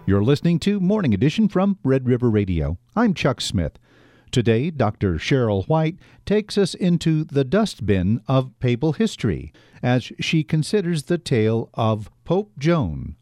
You're listening to Morning Edition from Red River Radio. I'm Chuck Smith. Today, Dr. Cheryl White takes us into the dustbin of papal history as she considers the tale of Pope Joan.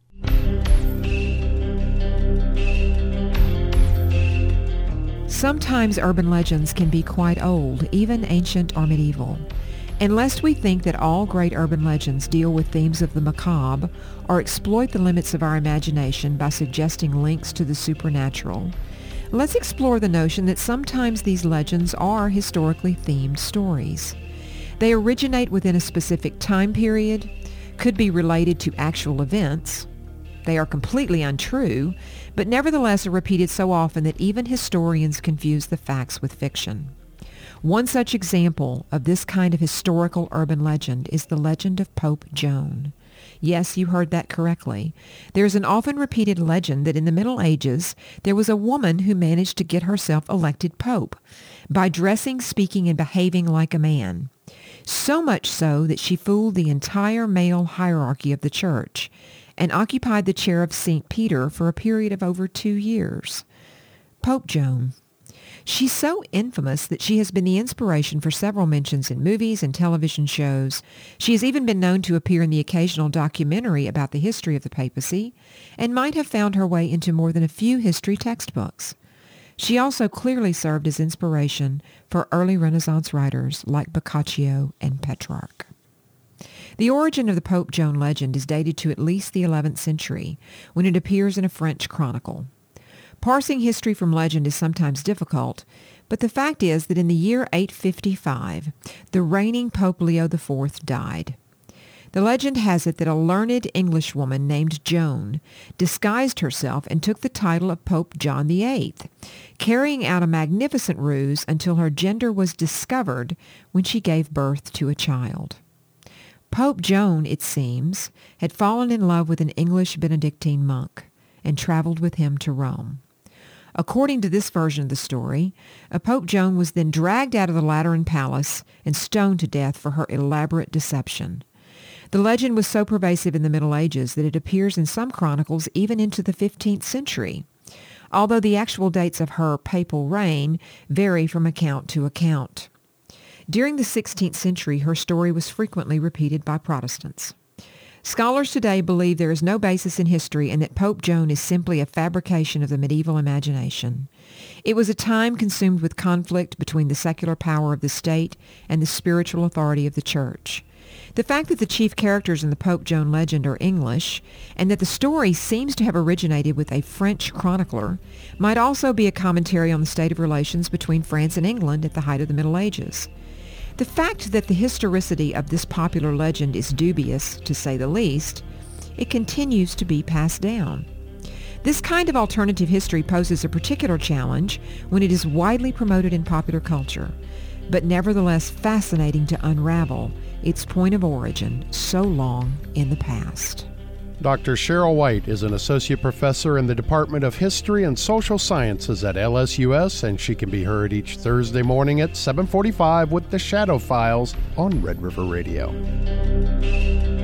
Sometimes urban legends can be quite old, even ancient or medieval. And lest we think that all great urban legends deal with themes of the macabre or exploit the limits of our imagination by suggesting links to the supernatural, let's explore the notion that sometimes these legends are historically themed stories. They originate within a specific time period, could be related to actual events. They are completely untrue, but nevertheless are repeated so often that even historians confuse the facts with fiction. One such example of this kind of historical urban legend is the legend of Pope Joan. Yes, you heard that correctly. There is an often repeated legend that in the Middle Ages, there was a woman who managed to get herself elected pope by dressing, speaking, and behaving like a man. So much so that she fooled the entire male hierarchy of the church and occupied the chair of St. Peter for a period of over 2 years. Pope Joan. She's so infamous that she has been the inspiration for several mentions in movies and television shows. She has even been known to appear in the occasional documentary about the history of the papacy and might have found her way into more than a few history textbooks. She also clearly served as inspiration for early Renaissance writers like Boccaccio and Petrarch. The origin of the Pope Joan legend is dated to at least the 11th century, when it appears in a French chronicle. Parsing history from legend is sometimes difficult, but the fact is that in the year 855, the reigning Pope Leo IV died. The legend has it that a learned Englishwoman named Joan disguised herself and took the title of Pope John VIII, carrying out a magnificent ruse until her gender was discovered when she gave birth to a child. Pope Joan, it seems, had fallen in love with an English Benedictine monk and traveled with him to Rome. According to this version of the story, Pope Joan was then dragged out of the Lateran palace and stoned to death for her elaborate deception. The legend was so pervasive in the Middle Ages that it appears in some chronicles even into the 15th century, although the actual dates of her papal reign vary from account to account. During the 16th century, her story was frequently repeated by Protestants. Scholars today believe there is no basis in history and that Pope Joan is simply a fabrication of the medieval imagination. It was a time consumed with conflict between the secular power of the state and the spiritual authority of the church. The fact that the chief characters in the Pope Joan legend are English, and that the story seems to have originated with a French chronicler, might also be a commentary on the state of relations between France and England at the height of the Middle Ages. The fact that the historicity of this popular legend is dubious, to say the least, it continues to be passed down. This kind of alternative history poses a particular challenge when it is widely promoted in popular culture, but nevertheless fascinating to unravel its point of origin so long in the past. Dr. Cheryl White is an associate professor in the Department of History and Social Sciences at LSUS, and she can be heard each Thursday morning at 7:45 with the Shadow Files on Red River Radio.